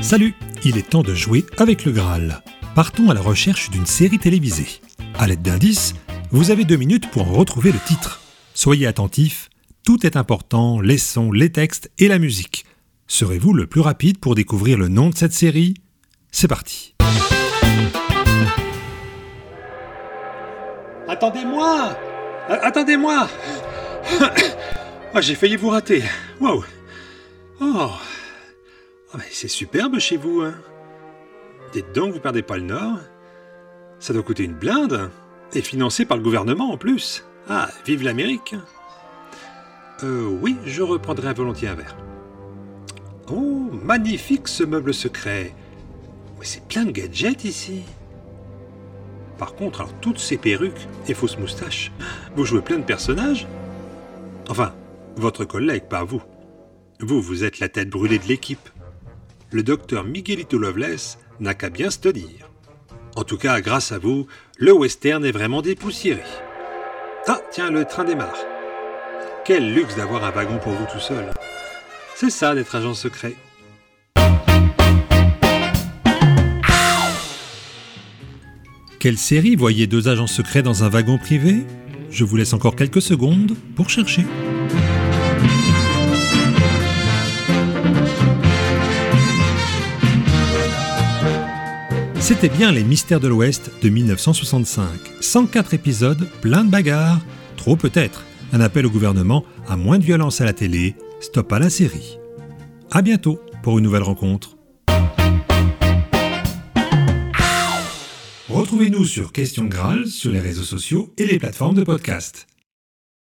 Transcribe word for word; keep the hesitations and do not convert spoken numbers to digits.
Salut, il est temps de jouer avec le Graal. Partons à la recherche d'une série télévisée. À l'aide d'indices, vous avez deux minutes pour en retrouver le titre. Soyez attentifs, tout est important, les sons, les textes et la musique. Serez-vous le plus rapide pour découvrir le nom de cette série ? C'est parti. Attendez-moi euh, Attendez-moi oh, j'ai failli vous rater. Waouh. Oh. Oh, mais c'est superbe chez vous, hein. Dites donc, vous perdez pas le nord. Ça doit coûter une blinde. Et financé par le gouvernement en plus. Ah, vive l'Amérique. Euh, oui, je reprendrai volontiers un verre. Oh, magnifique ce meuble secret. Mais c'est plein de gadgets ici. Par contre, alors toutes ces perruques et fausses moustaches, vous jouez plein de personnages ? Enfin, votre collègue, pas vous. Vous, vous êtes la tête brûlée de l'équipe. Le docteur Miguelito Loveless n'a qu'à bien se tenir. En tout cas, grâce à vous, le western est vraiment dépoussiéré. Ah, tiens, le train démarre. Quel luxe d'avoir un wagon pour vous tout seul. C'est ça d'être agent secret. Quelle série voyait deux agents secrets dans un wagon privé ? Je vous laisse encore quelques secondes pour chercher. C'était bien Les Mystères de l'Ouest de dix-neuf cent soixante-cinq. cent quatre épisodes, plein de bagarres, trop peut-être. Un appel au gouvernement à moins de violence à la télé, stop à la série. À bientôt pour une nouvelle rencontre. Retrouvez-nous sur Question Graal sur les réseaux sociaux et les plateformes de podcast.